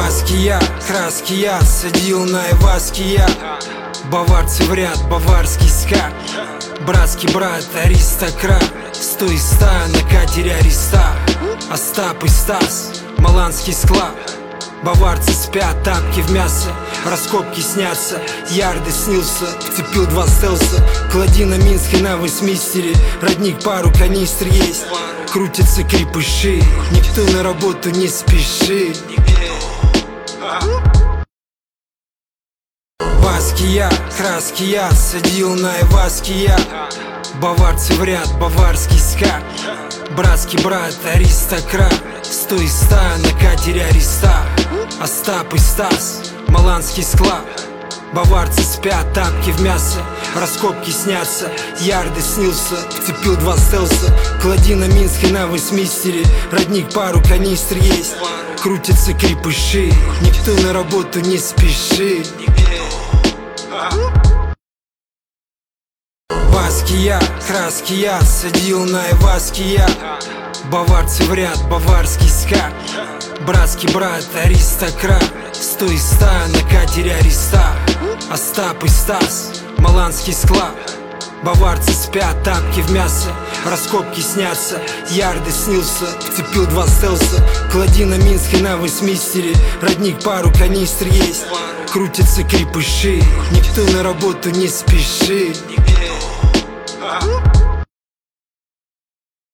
Баски я, краски я, садил на Иваски я. Баварцы в ряд, баварский ска. Братский брат, аристократ. 100 из 100 на катере Ариста. Остап и Стас, маланский склад. Баварцы спят, тапки в мясо. Раскопки снятся, ярды снился. Вцепил 2 стелса. Клади на Минске на Вестминстере. Родник, пару канистр есть. Крутятся крепыши. Никто на работу не спешит. Баски я, краски я, садил на Иваски я. Баварцы в ряд, баварский ска. Братский брат, аристократ. 100 из 100 на катере Ариста. Остап и Стас, маланский склад. Баварцы спят, тапки в мясо. Раскопки снятся, ярды снился. Вцепил 2 стелса. Клади на Минске на Вестминстере. Родник, пару канистр есть. Крутятся крепыши. Никто на работу не спешит. Баски я, краски я, садил на Иваски я. Баварцы в ряд, баварский ска. Братский брат, аристократ. 100 из 100 на катере Ариста. Остап и Стас, маланский склад. Баварцы спят, тапки в мясо. Раскопки снятся, ярды снился. Вцепил 2 стелса. Клади на Минске на Вестминстере. Родник, пару канистр есть. Крутятся крепыши. Никто на работу не спешит.